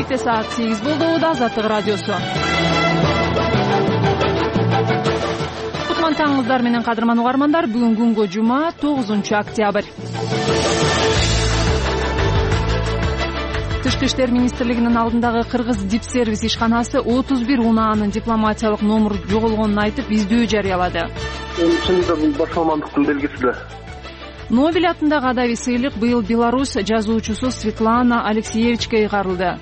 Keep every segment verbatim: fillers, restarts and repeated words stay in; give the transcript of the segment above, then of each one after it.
Кечте саат сегиз болду. Азаттык радиосу. Кутман таңыңыздар менен кадырман угармандар. Бүгүн күнгө жума, тогузунчу октябрь. Тышкы иштер министрлигинин алдындагы Кыргыз дипсервис ишканасы отуз бир унаанын дипломатиялык номуру жоголгонун айтып, издөө жарыялады. Чынында бул баш мамандыктын белгиси да. Нобель атындагы адабий сыйлык быйыл Беларусь жазуучусу Светлана Алексеевичке ыйгарылды.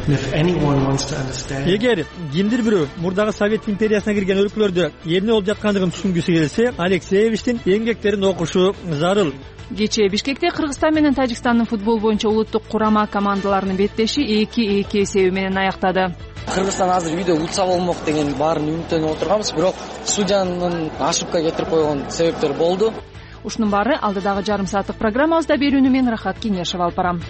Эгер кимдир бирөө мурдагы Совет империясына кирген өлкөлөрдө эмне болуп жаткандыгын түшүнгүсү келсе, Алексеевичтин эмгектерин окушу зарыл. Кечээ Бишкекте Кыргызстан менен Тажикстандын футбол боюнча улуттук курама командаларынын беттеши эки эки эсеби менен аяктады. Кыргызстан азыр видео утса болмок деген баарын үмүттөнүп отурганбыз, бирок судьянын ошибка кетирип койгон себептер болду. Ушунун баары алдыдагы жарым сааттык программабызда берүүнү мен Рахат Кенешева алып барам.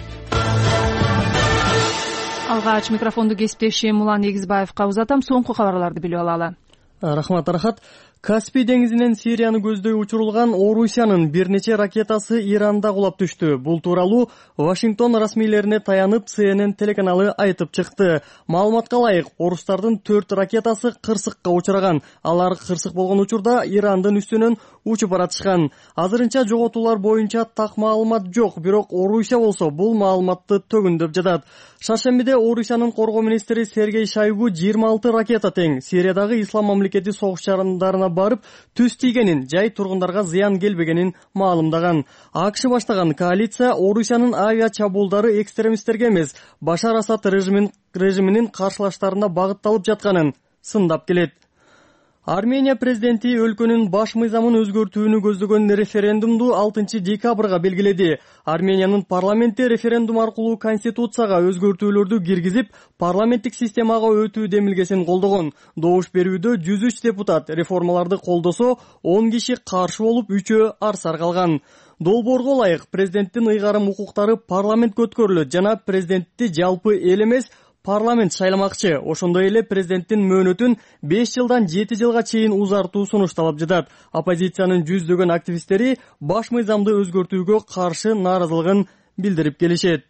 Алгач микрофонду кесиптешим Улан Эгизбаевка узатам. Соңку кабарларды билип алалы. Рахмат, Рахат. Каспий деңизинен Сирияны көздөй учурулган Орусиянын бир нече ракетасы Иранда кулап түштү. Бул тууралуу Вашингтон расмийлерине таянып Си Эн Эн телеканалы айтып чыкты. Маалыматка ылайык, орустардын төрт ракетасы кырсыкка учураган. Алар кырсык болгон учурда Ирандын үстүнөн учуп баратышкан. Азырынча жоготуулар боюнча так маалымат жок, бирок Орусия болсо бул маалыматты төгүндөп жатат. Шаршембиде Орусиянын коргоо министри Сергей Шойгу жыйырма алты ракета тең Сириядагы ислам мамлекети согуш жарандарына барып түз тийгенин, жай тургундарга зыян келбегенин маалымдаган. АКШ баштаган коалиция Орусиянын авиа чабуулдары экстремисттерге эмес, Башар Асад режиминин каршылаштарына багытталып жатканын сындап келет. Армения президенти өлкөнүн баш мыйзамын өзгөртүүнү көздөгөн референдумду алтынчы декабрга белгиледи. Армениянын парламенти референдум аркылуу конституцияга өзгөртүүлөрдү киргизип, парламенттик системага өтүү демилгесин колдогон. Добуш берүүдө жүз үч депутат реформаларды колдосо, он киши каршы болуп, үчөө арсар калган. Долбоорго ылайык президенттин ыйгарым укуктары парламентке өткөрүлөт жана президентти жалпы эл эмес, парламент шайламакчы. Ошондой эле президенттин мөөнөтүн беш жылдан жети жылга чейин узартуу сунушталып жатат. Оппозициянын жүздөгөн активисттери баш мыйзамды өзгөртүүгө каршы нааразылыгын билдирип келишет.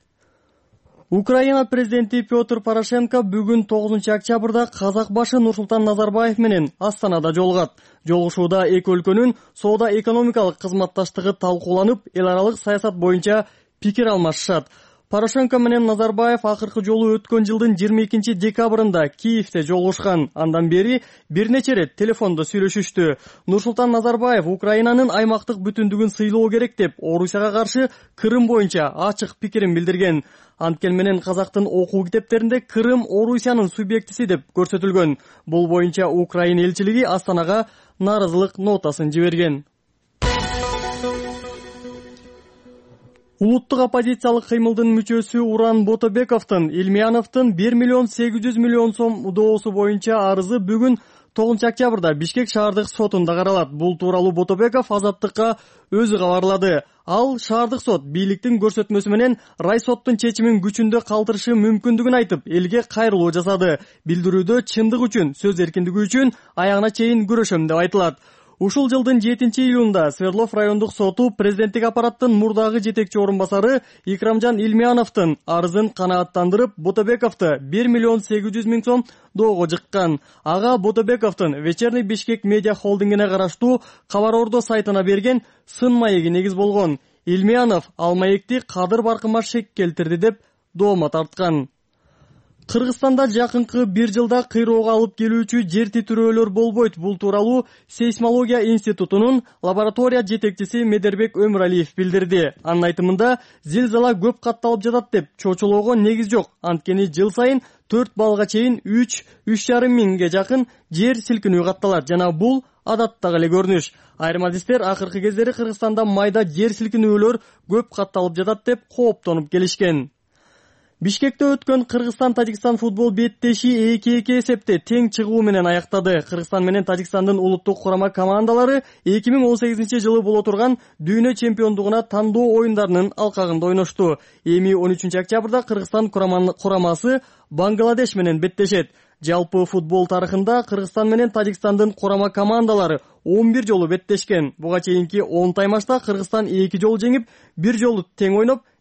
Украина президенти Петр Порошенко бүгүн тогузунчу октябрда казак башы Нурсултан Назарбаев менен Астанада жолугат. Жолугушууда эки өлкөнүн соода-экономикалык кызматташтыгы талкууланып, эл аралык саясат боюнча пикир алмашышат. Порошенко менен Назарбаев акыркы жолу өткөн жылдын жыйырма экинчи декабрында Киевде жолугушкан. Андан бери бир нече рет телефондо сүйлөшүштү. Нурсултан Назарбаев Украинанын аймактык бүтүндүгүн сыйлоо керек деп, Орусияга каршы Крым боюнча ачык пикирин билдирген. Анткени менен казактын окуу китептеринде Крым Орусиянын субъектиси деп көрсөтүлгөн. Бул боюнча Украина элчилиги Астанага нааразылык нотасын жиберген. Улуттук оппозициялык кыймылдын мүчөсү Уран Ботобековдун Илмияновдун бир миллион сегиз жүз миллион сом удоосу боюнча арызы бүгүн тогузунчу октябрда Бишкек шаардык сотунда каралат. Бул тууралуу Ботобеков Азаттыкка өзү кабарлады. Ал шаардык сот бийликтин көрсөтмөсү менен райсоттун чечимин күчүндө калтырышы мүмкүндүгүн айтып, элге кайрылуу жасады. Билдирүүдө чындык үчүн, сөз эркиндиги үчүн аягына чейин күрөшөм деп айтылат. Ушул жылдын жетинчи июнда Свердлов райондук соту президенттик аппараттын мурдагы жетекчи орун басары Икрамжан Илмияновдун арызын канааттандырып, Ботобековду бир миллион сегиз жүз миң сом доого жыккан. Ага Ботобековдун Вечерний Бишкек медиа холдингине караштуу Кабар Ордо сайтына берген сын маеги негиз болгон. Илмиянов ал маекти кадыр баркыма шек келтирди деп доoma тарткан. Кыргызстанда жакынкы бир жылда кыйроого алып келүүчү жер титирөөлөр болбойт. Бул тууралуу Сейсмология институтунун лаборатория жетекчиси Медербек Өмүралиев билдирди. Анын айтымында, зилзала көп катталып жатат деп чочулоого негиз жок. Анткени жыл сайын төрт баллга чейин үч үч жарым миңге жакын жер силкинүү катталат жана бул адаттагы эле көрүнүш. Айрым адистер акыркы кездери Кыргызстанда майда жер силкинүүлөр көп катталып жатат деп кооптонуп келишкен. Бишкекте өткөн Кыргызстан-Тажикстан футбол беттеши эки эки эсепте тең чыгуу менен аяктады. Кыргызстан менен Тажикстандын улуттук курама командалары эки миң он сегизинчи жылы боло турган дүйнө чемпиондугуна тандоо оюндарынын алкагында ойношту. Эми он үчүнчү октябрда Кыргызстан курамасы Бангладеш менен беттешет. Жалпы футбол тарыхында Кыргызстан менен Тажикстандын курама командалары он бир жолу беттешкен. Буга чейинки он таймашта Кыргызстан эки жолу жеңип, бир жолу тең ойноп,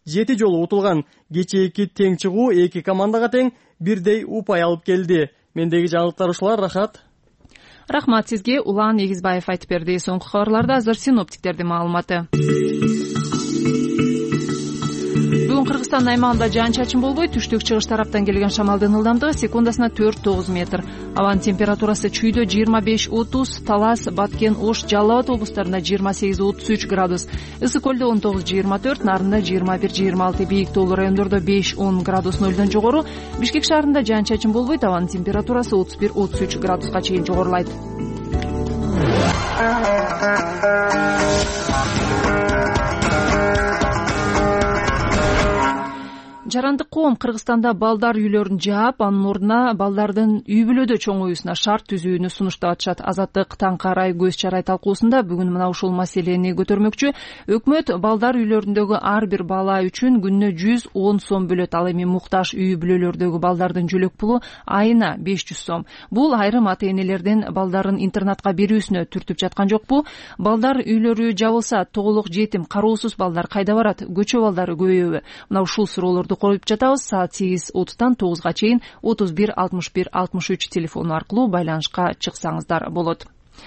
жети жолу утулган. Кечээки тең чыгуу эки командага тең бирдей упай алып келди. Мендеги жаңылыктар ушулар. Рахат. Рахмат сизге. Улан Эгизбаев айтып берди. Соңку кабарларда азыр синоптиктердин маалыматы. Бүгүн Кыргызстан аймагында жаан-чачын болбой, түштүк-чыгыш тараптан келген шамалдын ылдамдыгы секундасына төрт тогуз метр. Абанын температурасы Чүйдө жыйырма беш отуз, Талас, Баткен, Ош, Жалал Абад облустарында жыйырма сегиз отуз үч градус, Ысык Көлдө он тогуз жыйырма төрт, Нарында жыйырма бир жыйырма алты, бийик тоолуу райондордо беш он градус нөлдөн жогору. Бишкек шаарында жаан-чачын болбой, абанын температурасы отуз бир отуз үч градуска чейин жогорулайт. Жарандык коом Кыргызстанда балдар үйлөрүн жаап, анын ордуна балдардын үй бүлөдө чоңоюусуна шарт түзүүнү сунуштап атышат. Азаттык таң карай көз чарай талкуусунда бүгүн мына ушул маселени көтөрмөкчү. Өкмөт балдар үйлөрүндөгү ар бир бала үчүн күнүнө жүз он сом бөлөт. Ал эми муктаж үй бүлөлөрдөгү балдардын жөлөк пулу айына беш жүз сом. Бул айрым ата-энелердин балдарын интернатка берүүсүнө түртүп жаткан жокпу? Балдар үйлөрү жабылса, тоголук жетим, кароосуз балдар кайда барат? Көчө балдары көбөйбү? Мына ушул суроолорду коюп жатабыз. Саат сегиз отуздан тогузга чейин отуз бир алтымыш бир алтымыш үч телефону аркылуу байланышка чыксаңыздар болот.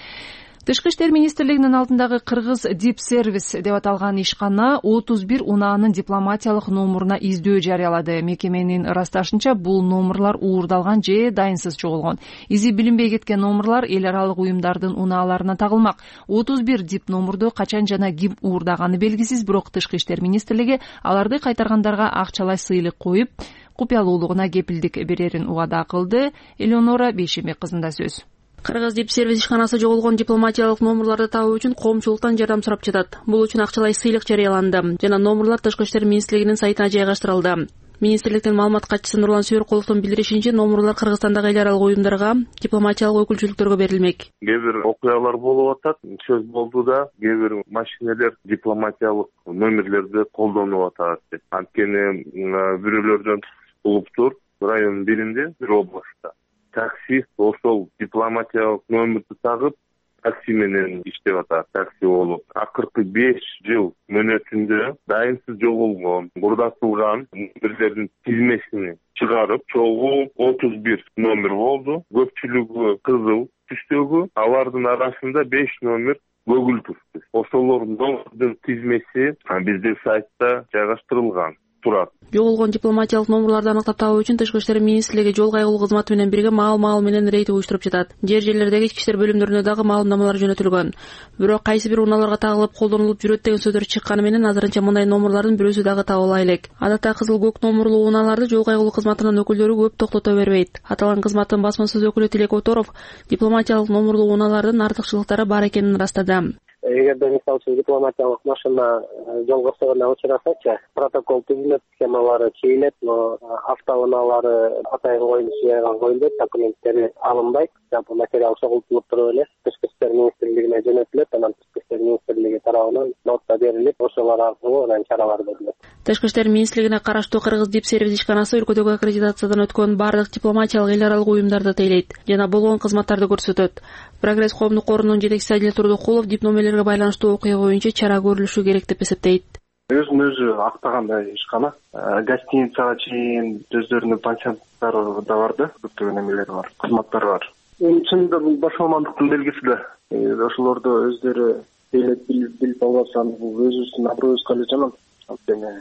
Тышкы иштер министрлигинин алдындагы Кыргыз Дип Сервис деп аталган ишкана отуз бир унаанын дипломатиялык номуруна издөө жарыялады. Мекеменин ырасташынча, бул номурлар уурдалган же дайынсыз жоголгон. Изи билинбей кеткен номурлар эл аралык уюмдардын унааларына тагылмак. отуз бир дип номурду качан жана ким уурдаганы белгисиз, бирок Тышкы иштер министрлиги аларды кайтаргандарга акчалай сыйлык коюп, купуялуулугуна кепилдик берерин убада кылды. Элеонора Бейшембек кызында сөз. Кыргыз Дип Сервис ишканасы жоголгон дипломатиялык номурларды табуу үчүн коомчулуктан жардам сурап жатат. Бул үчүн акчалай сыйлык жарыяланды жана номурлар Тышкы иштер министрлигинин сайтына жайгаштырылды. Министрликтин маалымат катчысы Нурлан Сүйөркуловдун билдиришинче, номурлар Кыргызстандагы эл аралык уюмдарга, дипломатиялык өкүлчүлүктөргө берилмек. Кээ бир окуялар болуп атат, сөз болду да, кээ бир машинелер дипломатиялык номерлерди колдонуп атат. Анткени бирөөлөрдөн улуптур районун биринде, бир областта таксист ошол дипломатиялык номерди тагып, такси менен иштеп атат, такси болуп. Акыркы беш жыл мөөнөтүндө дайынсыз жоголгон, бурдатылган номерлердин тизмесини чыгарып, чогуу отуз бир номер болду. Көпчүлүгү кызыл түстөгү, алардын арасында беш номер көгүл түстү. Ошолордун тизмеси бизде сайтта жайгаштырылган. Жоголгон дипломатиялык номурларды аныктап табуу үчүн Тышкы иштер министрлиги жол кайгылуу кызматы менен бирге маал-маал менен рейд уюштуруп жатат. Жер жерлердеги ички иштер бөлүмдөрүнө дагы маалымдамалар жөнөтүлгөн. Бирок кайсы бир унааларга тагылып колдонулуп жүрөт деген сөздөр чыкканы менен азырынча мындай номурлардын бирөөсү дагы табыла элек. Адатта кызыл көк номурлуу унааларды жол кайгылуу кызматынын өкүлдөрү көп токтото бербейт. Аталган кызматтын басма сөз өкүлү Тилек Оторов дипломатиялык номурлуу унаалардын артыкчылыктары бар экенин ырастады. Эгерде мисалы үчүн дипломатиялык машина жолго чыгганда учурасачы, протокол түзүлөт, схемалары чийилет, но автоунаалары атайын коюлуп коюлат, документтери алынбайт, жалпы материал чогултулуп туруп эле Тышкы иштер министрлигине жөнөтүлөт, анан Тышкы иштер министрлиги тарабынан нота берилип, ошолор аркылуу анан чаралар көрүлөт. Тышкы иштер министрлигине караштуу Кыргыз Дип Сервис ишканасы өлкөдөгү аккредитациядан өткөн бардык дипломатиялык эл аралык уюмдарды тейлейт жана болгон кызматтарды көрсөтөт. Прогресс коомдук қорунун жетекчиси Адил Турдукулов дипломелерге байланыштуу окуя боюнча чара көрүлүшү керек деп эсептейт. Өзүн өзү актагандай ишкана. Гостиницага чейин өздөрүнүн пансионаттары да бар да, көптөгөн эмелери бар, кызматтары бар. Чынында бул башаламандыктын белгиси да. Ошолорду өздөрү тейлеп билип албаса, бул өзүбүздүн аброюбузга эле жаман. Анткени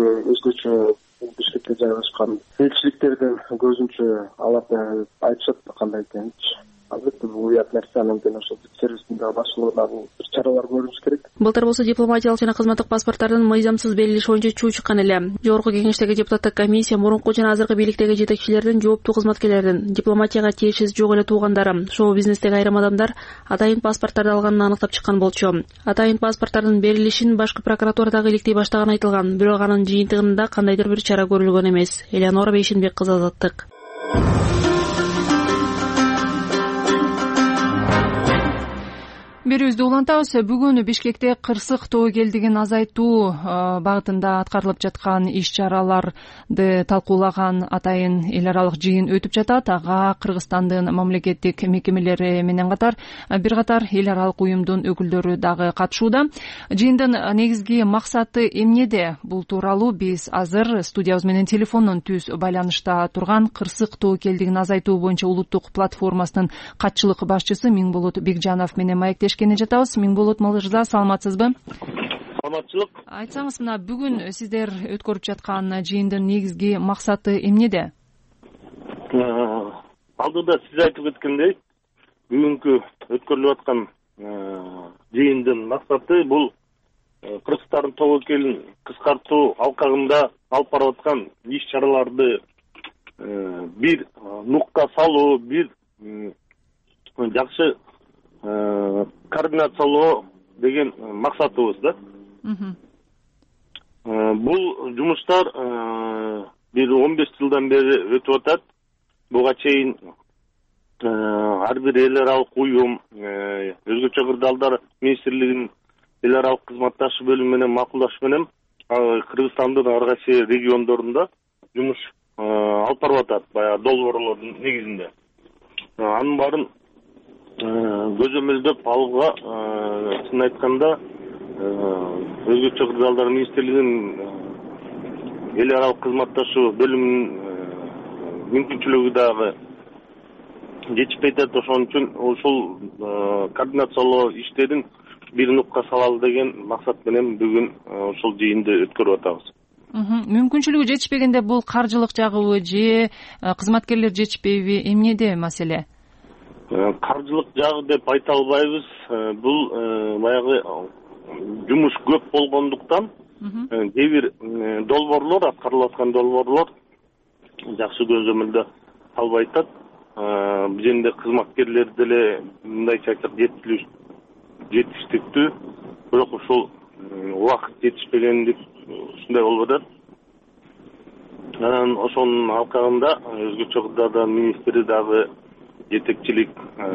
өзгөчө Бишкекте жайгашкан элчиликтердин көзүнчө аларды айтышат кандай экенинчи. Албетте бул уят нерсе, анан ошол сервистин да башчылыгынан бир чаралар көрүлүш керек. Былтыр болсо дипломатиялык жана кызматтык паспорттардын мыйзамсыз берилиши боюнча чуу чыккан эле. Жогорку кеңештеги депутаттык комиссия мурунку жана азыркы бийликтеги жетекчилердин, жооптуу кызматкерлердин, дипломатияга тиешеси жок эле туугандары, шоу бизнестеги айрым адамдар атайын паспорттарды алганын аныктап чыккан болчу. Атайын паспорттардын берилишин башкы прокуратурадагы иликтей баштаганы айтылган, бирок анын жыйынтыгында кандайдыр бир чара көрүлгөн эмес. Элеонора Бейшенбек кызы, Азаттык. берүүбүздү улантабыз. Бүгүн Бишкекте кырсык тобокелдигин азайтуу багытында аткарылып жаткан иш-чараларды талкуулаган атайын эл аралык жыйын өтүп жатат. Ага Кыргызстандын мамлекеттик мекемелери менен катар бир катар эл аралык уюмдун өкүлдөрү дагы катышууда. Жыйындын негизги максаты эмнеде? Бул тууралуу биз азыр студиябыз менен телефондон түз байланышта турган кырсык тобокелдигин азайтуу боюнча улуттук платформасынын катчылык башчысы Миңболот Бекжанов менен маектешкени жатабыз. Миңболот мырза, саламатсызбы? Саламатчылык. Айтсаңыз, мына бүгүн сиздер өткөрүп жаткан жыйындын негизги максаты эмнеде? Алдыда сиз айтып кеткендей, бүгүнкү өткөрүлүп аткан жыйындын максаты бул Кыргызстандын тобокелин кыскартуу алкагында алып барып аткан иш-чараларды бир нукка салуу, бир жакшы координациялоо деген максатыбыз да. Бул жумуштар бир он беш жылдан бери өтүп атат. Буга чейин ар бир эл аралык уюм, өзгөчө кырдаалдар министрлигинин эл аралык кызматташы бөлүмү менен макулдаш менен Кыргызстандын ар кайсы региондорунда жумуш алып барып атат, баягы долбоорлордун негизинде. Анын баарын көзөмөлдөп алууга, чын айтканда, өзгөчө кырдаалдар министрлигинин эл аралык кызматташуу бөлүмүнүн мүмкүнчүлүгү дагы жетишпей атат. Ошон үчүн ушул координациялоо иштерин бир нукка салалы деген максат менен бүгүн ушул жыйынды өткөрүп атабыз. Мүмкүнчүлүгү жетишпегенде бул каржылык жагыбы же кызматкерлер жетишпейби, эмнеде маселе? Каржылык жагы деп айта албайбыз. Бул баягы жумуш көп болгондуктан кээ бир долбоорлор, аткарылып аткан долбоорлор жакшы көзөмөлдө албай атат. Бизде кызматкерлер деле мындайча айтсак жетиштиктүү, бирок ушул убакыт жетишпегендик ушундай болуп атат. Анан ошонун алкагында өзгөчө кырдаалдар министри дагы жетекчилик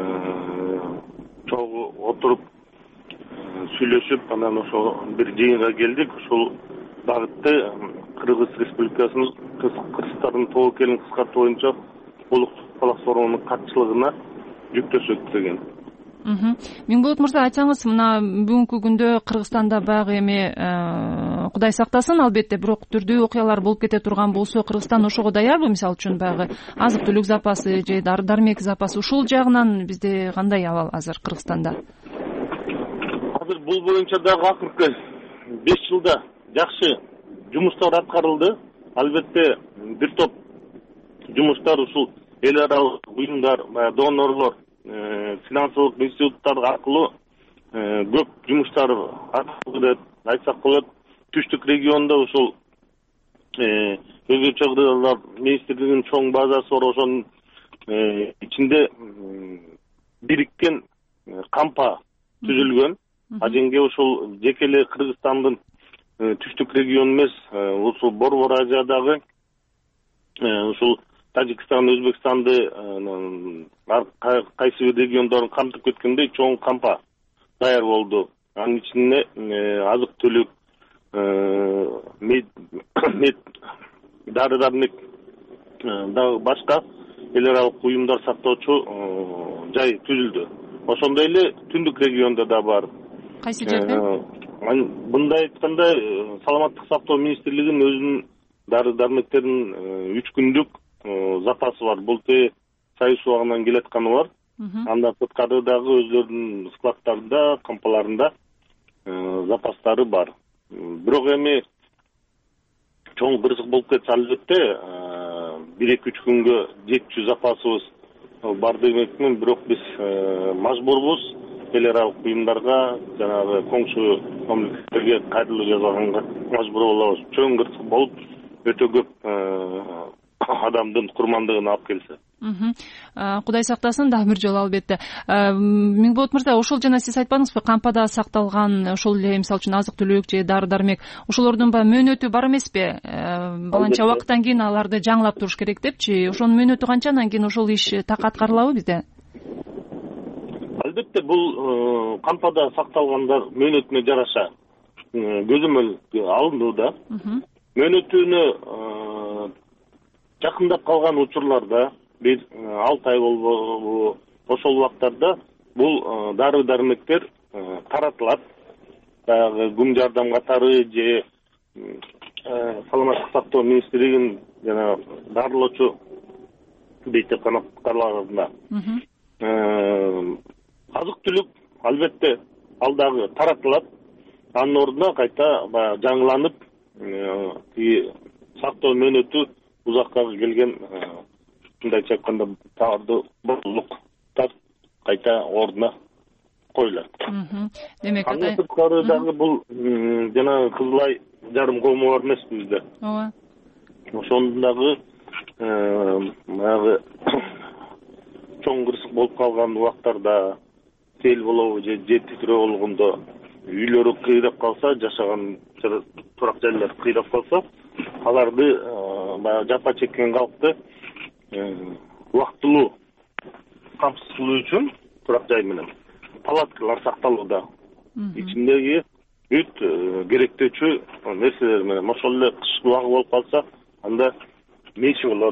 чогуу отуруп сүйлөшүп, анан ошол бир жыйынга келдик. Ушул багытты Кыргыз Республикасынын Кыргызстандын тобокелин кыскартуу боюнча улуттук платформанын катчылыгына жүктөшөт деген. Миңболот мырза, айтсаңыз, мына бүгүнкү күндө Кыргызстанда баягы эми Кудай сактасын, албетте, бирок түрдүү окуялар болуп кете турган болсо, Кыргызстан ошого даярбы? Мисалы үчүн баягы азык-түлүк запасы же дары-дармек запасы, ушул жагынан бизде кандай абал азыр Кыргызстанда? Азыр бул боюнча дагы акыркы беш жылда жакшы жумуштар аткарылды. Албетте, бир топ жумуштар ушул эл аралык уюмдар, донорлор, финансылык институттар аркылуу көп жумуштар аткарылды деп айтсак болот. Түштүк региондо ушул өзгөчө кырдаалдар министрлигинин чоң базасы бар, ошонун ичинде бириккен кампа түзүлгөн. Аженге ушул жеке эле Кыргызстандын түштүк региону эмес, ушул Борбор Азиядагы ушул Тажикстан, Өзбекстанды, кайсы бир региондорун камтып кеткендей чоң кампа даяр болду. Анын ичинде азык-түлүк, мед, дары-дармек дагы башка эл аралык уюмдар сактоочу жай түзүлдү. Ошондой эле түндүк региондо да бар. Кайсы жерде? Мындай айтканда, Саламаттык сактоо министрлигинин өзүнүн дары-дармектеринин үч күндүк запасы бар. Бул те сайыс убагынан келатканы бар. Андан сырткары дагы өзлөрүнүн складтарында, кампаларында запастары бар. Бирок эми чоң кырсык болуп кетсе, албетте бир эки үч күнгө жетчү запасыбыз бар демекмин. Бирок биз мажбурбуз эл аралык уюмдарга, жанагы коңшу мамлекеттерге кайрылуу жасаганга мажбур болобуз. Чоң кырсык болуп, өтө көп адамдын курмандыгын алып келсе. Кудай сактасын, дагы бир жолу албетте. Миңболот мырза, ошол жана сиз айтпадыңызбы, кампада сакталган ошол эле мисалы үчүн азык-түлүк же дары-дармек, ошолордун баягы мөөнөтү бар эмеспи? Баланча убакыттан кийин аларды жаңылап туруш керек депчи. Ошонун мөөнөтү канча, анан кийин ошол иш так аткарылабы бизде? албетте бул кампада сакталгандар мөөнөтүнө жараша көзөмөл алынууда. Мөөнөтүнө жакындап калган учурларда бир алты ай болбобу ошол убактарда бул дары дармектер таратылат. Баягы гум жардам катары же саламаттык сактоо министрлигинин жана дарылоочу бейтепканаларында азык түлүк албетте ал дагы таратылат. Анын ордуна кайта баягы жаңыланып тиги сактоо мөөнөтү узакка келген мындайча айтканда товарды бузуктар кайта ордуна коюлат. Демек андан сырткары дагы бул жана Кызыл Ай жарым коому бар эмеспи бизде. Ооба. Ошондун дагы баягы чоң кырсык болуп калган убактарда сел болобу же жер титирөө болгондо үйлөрү кыйрап калса, жашаган турак жайлар кыйрап калса, аларды баягы жапа чеккен калкты убактылуу камсыз кылуу үчүн турак жай менен палаткалар сакталууда. Ичиндеги бүт керектөөчү нерселер менен ошол эле кыш убагы болуп калса, анда меши болот.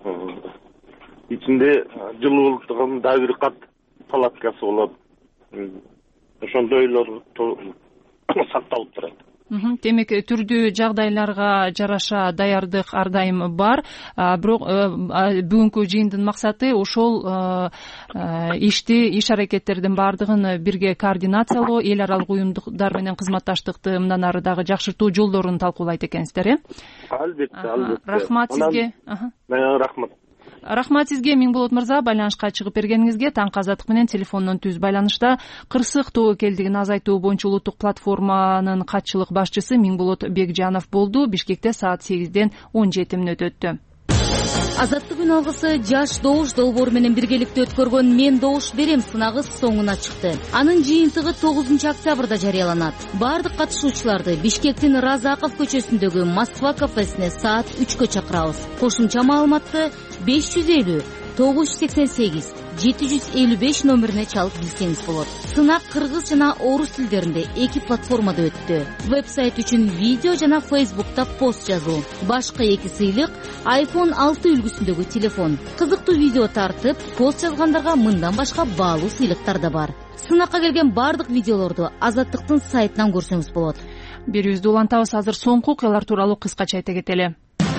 Ичинде жылуулуктун дагы бир кат палаткасы болот. Ошондой үйлөр сакталып турат. Демек түрдүү жагдайларга жараша даярдык ар дайым бар. Бирок бүгүнкү жыйындын максаты ошол ишти, иш аракеттердин баардыгын бирге координациялоо, эл аралык уюмдар менен кызматташтыкты мындан ары дагы жакшыртуу жолдорун талкуулайт экенсиздер, э? Албетте, албетте. Рахмат сизге. Рахмат. Рахмат сизге, Миңболот мырза, байланышка чыгып бергениңизге. Таңкы Азаттык менен телефондон түз байланышта кырсык тобокелдигин азайтуу боюнча улуттук платформанын катчылык башчысы Миңболот Бекжанов болду. Бишкекте саат сегизден он жети мүнөт өттү. Азаттык күн алгысы жаш добуш долбоору менен биргеликте өткөргөн «Мен добуш берем» сынагы соңуна чыкты. Анын жыйынтыгы тогузунчу октябрда жарыяланат. Бардык катышуучуларды Бишкектин Разаков көчөсүндөгү Москва кафесине саат үчкө чакырабыз. Кошумча маалыматты беш жүз элүү тогуз жүз сексен сегиз жети жүз элүү беш номерине чалып билсеңиз болот. Сынак кыргыз жана орус тилдеринде эки платформада өттү. Вебсайт үчүн видео жана Facebook'та пост жазуу. Башка эки сыйлык айфон алты үлгүсүндөгү телефон. Кызыктуу видео тартып, пост жазгандарга мындан башка баалуу сыйлыктар да бар. Сынакка келген бардык видеолорду Азаттыктын сайтынан көрсөңүз болот. Берүүбүздү улантабыз. Азыр соңку окуялар тууралуу кыскача айта кетели.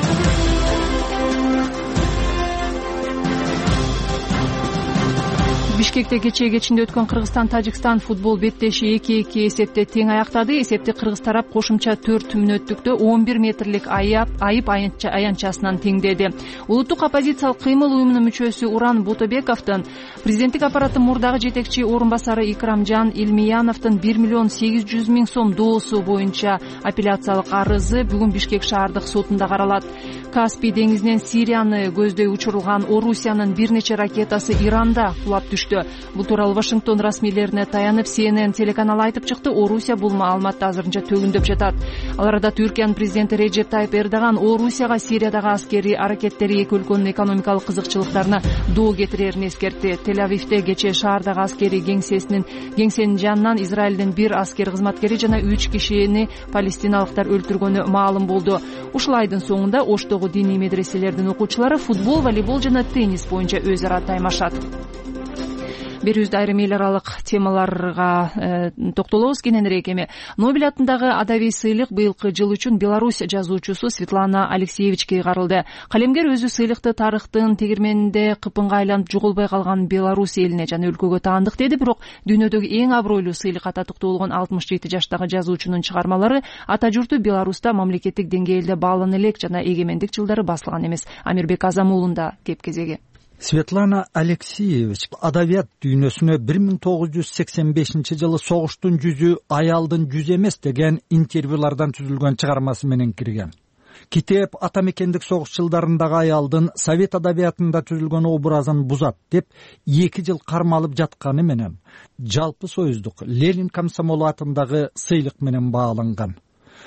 Бишкекте кечээ кечинде өткөн Кыргызстан-Тажикстан футбол беттеши эки эки эсепте тең аяктады. Эсепти кыргыз тарап кошумча төрт мүнөттүктө он бир метрлик айып айып аянтчасынан теңдеди. Улуттук оппозициялык кыймыл уюмунун мүчөсү Уран Бутабековдун, президенттик аппараттын мурдагы жетекчи орун басары Икрамжан Илмияновдун бир миллион сегиз жүз миң сом доосу боюнча апелляциялык арызы бүгүн Бишкек шаардык сотунда каралат. Каспий деңизинен Сирияны көздөй учурулган Орусиянын бир нече ракетасы Иранда кулап түштү. Бул тууралуу Вашингтон расмийлерине таянып Си Эн Эн телеканалы айтып чыкты. Орусия бул маалыматты азырынча төгүндөп жатат. Ал арада Түркиянын президенти Реджеп Тайып Эрдоган Орусияга Сириядагы аскерий аракеттери эки өлкөнүн экономикалык кызыкчылыктарына доо кетирерин эскертти. Тель-Авивде кечээ шаардагы аскерий кеңсесинин кеңсенин жанынан Израилдин бир аскер кызматкери жана үч кишини палестиналыктар өлтүргөнү маалым болду. Ушул айдын соңунда Оштогу диний медреселердин окуучулары футбол, волейбол жана теннис боюнча өз ара таймашат. Берүүбүздө айрым эл аралык темаларга токтолобуз. Кененирээк эми Нобель атындагы адабий сыйлык быйылкы жыл үчүн Беларусь жазуучусу Светлана Алексеевичке каралды. Калемгер өзү сыйлыкты тарыхтын тегирменинде кыпынга айланып жоголбой калган Беларусь элине жана өлкөгө таандык деди. Бирок дүйнөдөгү эң абройлуу сыйлык ататтыктуу болгон алтымыш жети жаштагы жазуучунун чыгармалары ата журту Беларуста мамлекеттик деңгээлде баалана элек жана эгемендик жылдары басылган эмес. Амирбек Азамуулунда кеп кезеги. Светлана Алексеевич адабият дүйнөсүнө бир миң тогуз жүз сексен бешинчи жылы «Согуштун жүзү аялдын жүзү эмес» деген интервьюлардан түзүлгөн чыгармасы менен кирген. Китеп ата мекендик согуш жылдарындагы аялдын совет адабиятында түзүлгөн образын бузат деп эки жыл кармалып жатканы менен жалпы союздук Ленин комсомолу атындагы сыйлык менен бааланган.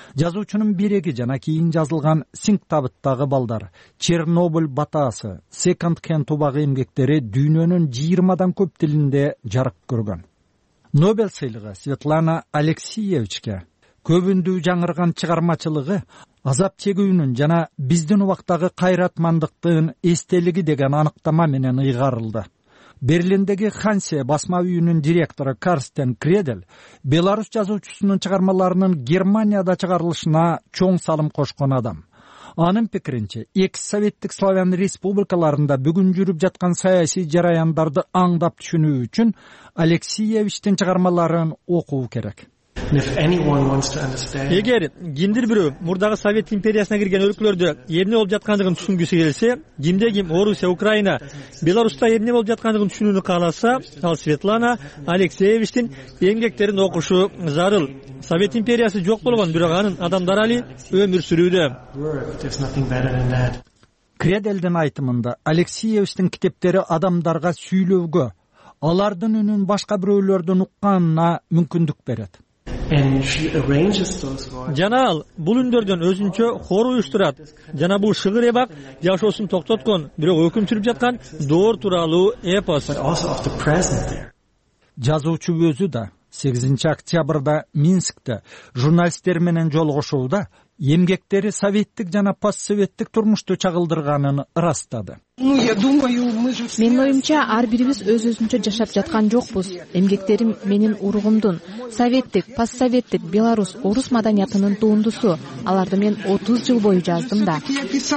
Жазуучунун биреги жана кийин жазылган Синктабыттагы балдар, Чернобыль батасы, Second Hand тубагы эмгектери дүйнөнүн жыйырмадан көп тилинде жарык көргөн. Нобель сыйлыгы Светлана Алексеевичке көбүндүү жаңырган чыгармачылыгы, азап чегүүнүн жана биздин убактагы кайратмандыктын эстелиги деген аныктама менен ыйгарылды. Берлиндеги Хансе басма үйүнүн директору Карстен Кредель Беларусь жазуучусунун чыгармаларынын Германияда чыгарылышына чоң салым кошкон адам. Анын пикиринче, экс советтик славян республикаларында бүгүн жүрүп жаткан саясий жараяндарды аңдап түшүнүү үчүн Алексеевичтин чыгармаларын окуу керек. Эгер кимдир бирөө мурдагы Совет империясына кирген өлкөлөрдө эмне болуп жаткандыгын түшүнгүсү келсе, кимде ким Орусия, Украина, Беларуста эмне болуп жаткандыгын түшүнүүнү кааласа, ал Светлана Алексеевичтин эмгектерин окушу зарыл. Совет империясы жок болгон, бирок анын адамдары али өмүр сүрүүдө. Кредельдин айтымында Алексеевичтин китептери адамдарга сүйлөөгө, алардын үнүн башка бирөөлөрдөн укканына мүмкүндүк берет. Жана ал бул үндөрдөн өзүнчө хор уюштурат. Жана бул шыгыр эбак жашоосун токтоткон, бирок өкүм сүрүп жаткан доор тууралуу эпос. Жазуучу өзү да сегизинчи октябрда Минскте журналисттер менен жолугушууда эмгектери советтик жана постсоветтик турмушту чагылдырганын ырастады. Менин оюмча, ар бирибиз өз-өзүнчө жашап жаткан жокпуз. Эмгектерим менин уругумдун советтик, постсоветтик, белорус, орус маданиятынын туындусу. Аларды мен отуз жыл бою жаздым да.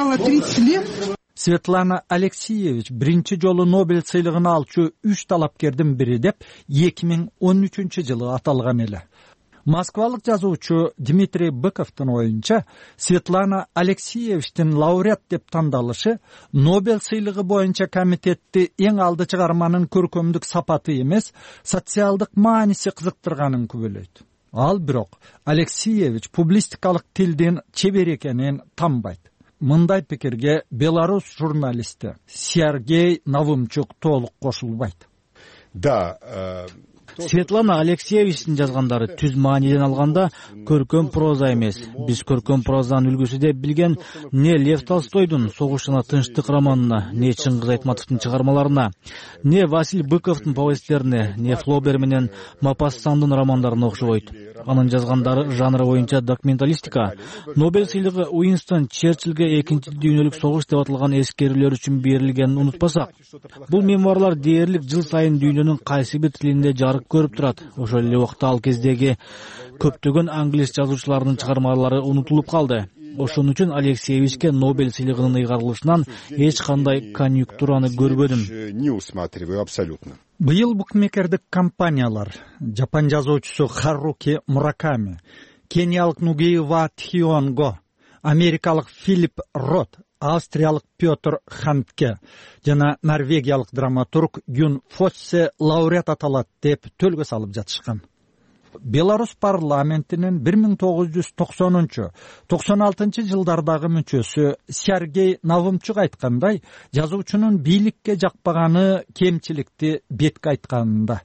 Светлана Алексеевич биринчи жолу Нобель сыйлыгын алчу үч талапкердин бири деп эки миң он үчүнчү жылы аталган эле. Москвалык жазуучу Дмитрий Быковдун оюнча, Светлана Алексеевичтин лауреат деп тандалышы Нобель сыйлыгы боюнча комитетти эң алды чыгарманын көркөмдүк сапаты эмес, социалдык мааниси кызыктырганын күбөлөйт. Ал бирок Алексеевич публистикалык тилдин чебер экенин танбайт. Мындай пикирге Беларусь журналисти Сергей Навымчук толук кошулбайт. Да, Светлана Алексеевичтин жазгандары түз мааниден алганда көркөм проза эмес. Биз көркөм прозанын үлгүсү деп билген не Лев Толстойдун Согуш жана тынчтык романына, не Чыңгыз Айтматовдун чыгармаларына, не Василий Быковдун повесттерине, не Флобер менен Мопассандын романдарына окшобойт. Анын жазгандары жанры боюнча документалистика. Нобель сыйлыгы Уинстон Черчиллге экинчи дүйнөлүк согуш деп аталган эскерүүлөр үчүн берилгенин унутпасак, бул мемуарлар дээрлик жыл сайын дүйнөнүн кайсы бир тилинде жарык көрүп турат. Ошол эле убакта ал кездеги көптөгөн англис жазуучуларынын чыгармалары унутулуп калды. Ошон үчүн Алексеевичке Нобель сыйлыгынын ыйгарылышынан эч кандай конъюнктураны көрбөдүм. Не усматриваю абсолютно. Быйыл букмекердик компаниялар жапон жазуучусу Харуки Мураками, кениялык Нугеева Тхионго, америкалык Филипп Рот, австриялык Петр Хантке жана норвегиялык драматург Гюн Фоссе лауреат аталат деп төлгө салып жатышкан. Беларусь парламентинин бир миң тогуз жүз токсонунчу токсон алтынчы жылдардагы мүчөсү Сергей Навымчук айткандай, жазуучунун бийликке жакпаганы кемчиликти бетке айтканында.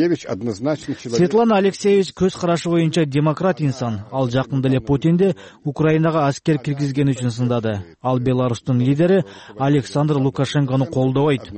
Светлана Алексеевич көз карашы боюнча демократ инсан. Ал жакында эле Путинди Украинага аскер киргизген үчүн сындады. Ал Беларустун лидери Александр Лукашенкону колдобойт.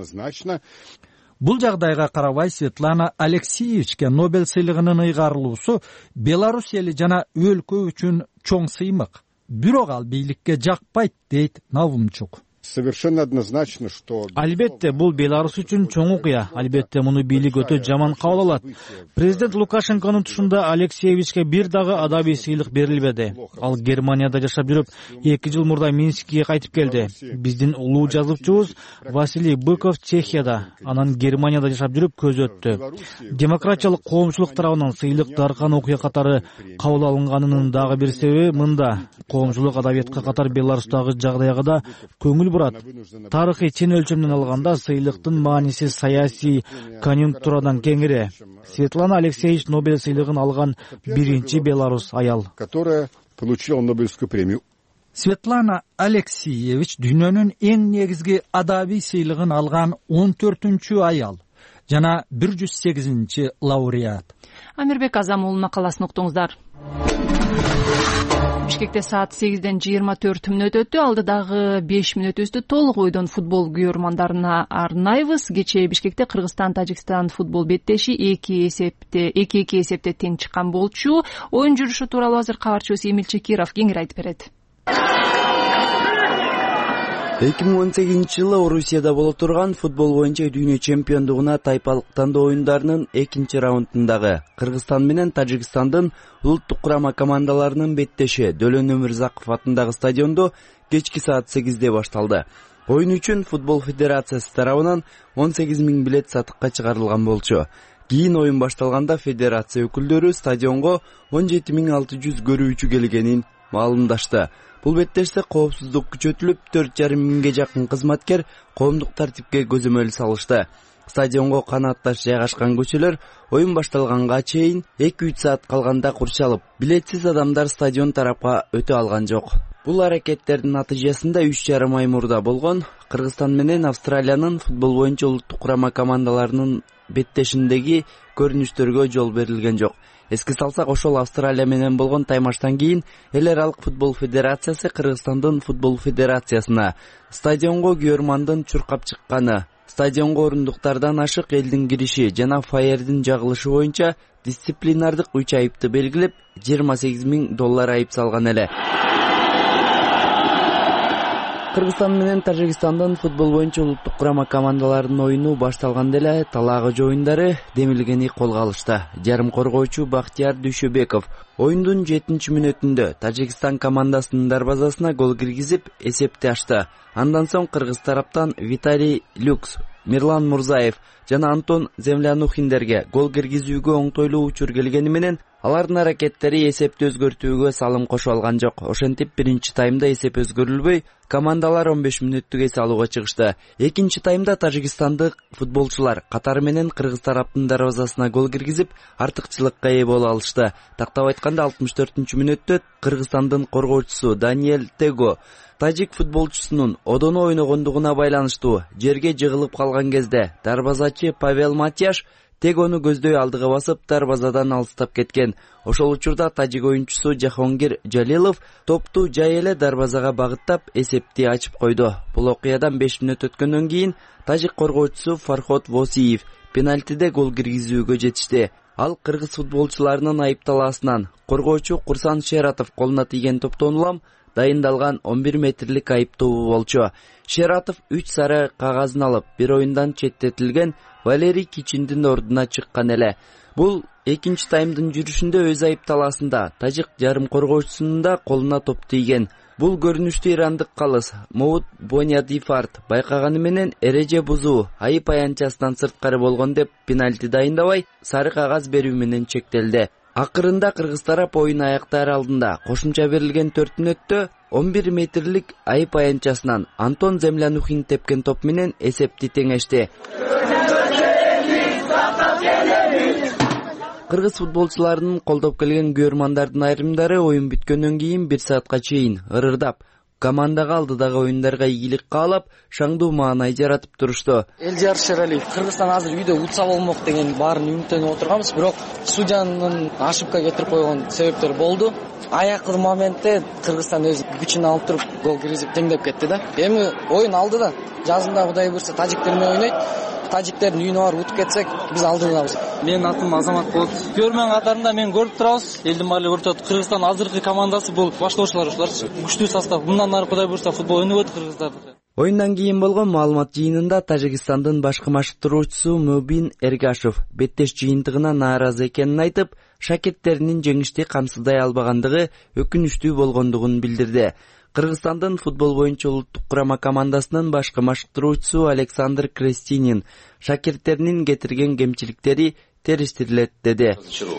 Бул жагдайга карабай Светлана Алексеевичке Нобель сыйлыгынын ыйгарылуусу Беларусь эли жана өлкө үчүн чоң сыймык. Бирок ал бийликке жакпайт, дейт Навымчук. Совершенно однозначно, что... Албетте, бул Беларусь үчүн чоң окуя. Албетте, муну бийлик өтө жаман кабыл алат. Президент Лукашенконун тушунда Алексеевичке бир дагы адабий сыйлык берилбеди. Ал Германияда жашап жүрүп, эки жыл мурда Минскке кайтып келди. Биздин улуу жазуучубуз Василий Быков Чехияда, анан Германияда жашап жүрүп көз өттү. Демократиялык коомчулук тарабынан сыйлык даркан окуя катары кабыл алынганынын дагы бир себеби мында. Коомчулук адабиятка катар Беларустагы жагдайга да көңүл бурат. Тарыхый чын өлчөмдөн алганда сыйлыктын мааниси саясий конъюнктурадан кеңири. Светлана Алексеевич Нобель сыйлыгын алган биринчи белорус аял, которая получила Нобелевскую премию. Светлана Алексеевич дүйнөнүн эң негизги адабий сыйлыгын алган он төртүнчү аял жана бир жүз сегизинчи лауреат. Амирбек Азам уулу макаласын уктуңуздар. Бишкекте саат сегизден жыйырма төрт мүнөт өттү. Алдыдагы беш мүнөтүбүздү толук ойдон футбол күйөрмандарына арнайбыз. Кечээ Бишкекте Кыргызстан Тажикстан футбол беттеши эки эсепте эки эки эсепте тең чыккан болчу. Оюн жүрүшү тууралуу азыр кабарчыбыз Эмил Чекиров кеңири айтып берет. эки миң он сегизинчи жылы Орусияда боло турган футбол боюнча дүйнө чемпиондугуна тайпалык тандоо оюндарынын экинчи раундундагы Кыргызстан менен Тажикстандын улуттук курама командаларынын беттеши Дөлөн Өмүрзаков атындагы стадиондо кечки саат сегизде башталды. Оюн үчүн футбол федерациясы тарабынан он сегиз миң билет сатыкка чыгарылган болчу. Кийин оюн башталганда федерация өкүлдөрү стадионго он жети миң алты жүз көрүүчү келгенин маалымдашты. Бул беттеште коопсуздук күчөтүлүп, төрт жарым миңге жакын кызматкер коомдук тартипке көзөмөл салышты. Стадионго канатташ жайгашкан көчөлөр оюн башталганга чейин эки үч саат калганда курчалып, билетсиз адамдар стадион тарапка өтө алган жок. Бул аракеттердин натыйжасында үч жарым ай мурда болгон Кыргызстан менен Австралиянын футбол боюнча улуттук курама командаларынын беттешиндеги көрүнүштөргө жол берилген жок. Эске салсак, ошол Австралия менен болгон таймаштан кийин Эл аралык футбол федерациясы Кыргызстандын футбол федерациясына стадионго күйөрмандын чуркап чыкканы, стадионго орундуктардан ашык элдин кириши жана фаердин жагылышы боюнча дисциплинардык үч айыпты белгилеп, жыйырма сегиз миң доллар айып салган эле. Кыргызстан менен Тажикстандын футбол боюнча улуттук курама командаларынын оюну башталганда эле талагыч оюндары демилгени колго алышты. Жарым коргоочу Бактияр Дүйшөбеков оюндун жетинчи мүнөтүндө Тажикстан командасынын дарбазасына гол киргизип, эсепти ачты. Андан соң кыргыз тараптан Виталий Люкс, Мирлан Мурзаев жана Антон Землянухиндерге гол киргизүүгө оңтойлуу учур келгени менен алардын аракеттери эсепти өзгөртүүгө салым кошо алган жок. Ошентип биринчи таймда эсеп өзгөрүлбөй, командалар он беш мүнөттүк эс алууга чыгышты. Экинчи таймда тажикстандык футболчулар катары менен кыргыз тараптын дарбазасына гол киргизип, артыкчылыкка ээ боло алышты. Тактап айтканда алтымыш төртүнчү мүнөттө Кыргызстандын коргоочусу Даниэль Tego тажик футболчусунун одоно ойногондугуна байланыштуу жерге жыгылып калган кезде дарбазачы Павел Матяш Тегону көздөй алдыга басып, дарбазадан алыстап кеткен. Ошол учурда тажик оюнчусу Жахонгир Жалилов топту жай эле дарбазага багыттап, эсепти ачып койду. Бул окуядан беш мүнөт өткөндөн кийин тажик коргоочусу Фархот Восиев пенальтиде гол киргизүүгө жетишти. Ал кыргыз футболчуларынын айыпталаасынан коргоочу Курсан Шератов колуна тийген топтон улам дайындалган он бир метрлик айыптоо болчу. Шератов үч сары кагазын алып, бир оюндан четтетилген Валерий Кичиндин ордуна чыккан эле. Бул экинчи таймдын жүрүшүндө өз айыпталаасында тажик жарым коргоочусунун да колуна топ тийген. Бул көрүнүштү ирандык калыс Моут Бониадифарт байкаганы менен эреже бузуу айып аянтчасынан сырткары болгон деп пенальти дайындабай, сары кагаз берүү менен чектелди. Акырында кыргыз тарап оюн аяктар алдында кошумча берилген төрт мүнөттө он бир метрлик айып аянтчасынан Антон Землянухин тепкен топ менен эсепти теңешти. Кыргыз футболчуларынын колдоп келген күйөрмандардын айрымдары оюн бүткөндөн кийин бир саатка чейин ырырдап, командага алдыдагы оюндарга ийгилик каалап, шаңдуу маанай жаратып турушту. Элдияр Шералиев, Кыргызстан азыр үйдө утса болмок деген баарын үмүттөнүп отурганбыз, бирок судьянын ошибка кетирип койгон себептер болду. Аяккы моментте Кыргызстан өз күчүн алып туруп гол киргизип теңдеп кетти да. Эми оюн алдыда, жазында Кудай буйрса тажиктер менен ойнойт. Тажиктердин үйүнө барып утуп кетсек, биз алдыдабыз. Менин атым Азамат болот. Көрмөн катарында мен көрүп турабыз. Элдин баары көрүп турат. Кыргызстан азыркы командасы бул баштоочулар ушуларчы. Күчтүү состав. Мындан ары Кудай буйрса футбол ойнойт кыргыздардыкы. Оюндан кийин болгон маалымат жыйынында Тажикстандын башкы машыктыруучусу Мубин Эргашев беттеш жыйынтыгына нааразы экенин айтып, шакирттеринин жеңишти камсыздай албагандыгы өкүнүчтүү болгондугун билдирди. Кыргызстандын футбол боюнча улуттук курама командасынын башкы машыктыруучусу Александр Крестинин шакирттеринин кетирген кемчиликтери териштирилет деди.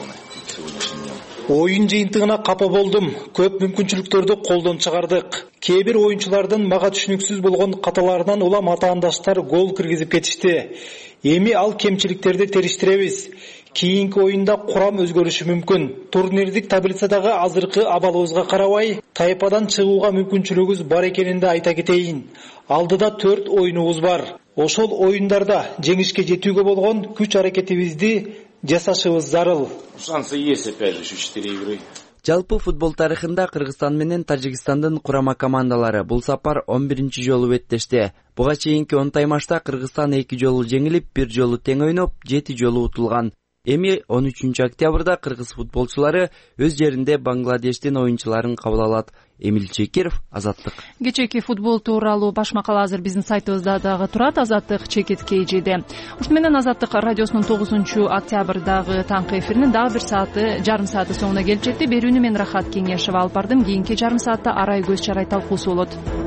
Оюн жыйынтыгына капа болдум. Көп мүмкүнчүлүктөрдү колдон чыгардык. Кээ бир оюнчулардын мага түшүнүксүз болгон каталарынан улам атаандаштар гол киргизип кетишти. Эми ал кемчиликтерди териштиребиз. Кийинки оюнда курам өзгөрүшү мүмкүн. Турнирлик таблицадагы азыркы абалыбызга карабай, тайпадан чыгууга мүмкүнчүлүгүбүз бар экенин да айта кетейин. Алдыда төрт оюнубуз бар. Ошол оюндарда жеңишке жетүүгө болгон күч аракетибизди жасашыбыз зарыл. Шансы есть опять же еще четыре игры. Жалпы футбол тарыхында Кыргызстан менен Тажикстандын курама командалары бул сапар он биринчи жолу беттешти. Буга чейинки он таймашта Кыргызстан эки жолу жеңилип, бир жолу тең ойноп, жети жолу утулган. Эми он үчүнчү октябрда кыргыз футболчулары өз жеринде Бангладештин оюнчуларын кабыл алат. Эмил Чекиров, Азаттык. Кечээки футбол тууралуу баш макала азыр биздин сайтыбызда дагы турат. Азаттык чекит кейжеде. Ушун менен Азаттык радиосунун тогузунчу октябрдагы таңкы эфиринин дагы бир сааты, жарым сааты соңуна келип жетти. Берүүнү мен Рахат Кеңешева алып бардым. Кийинки жарым саатта арай көз чарай талкуусу болот.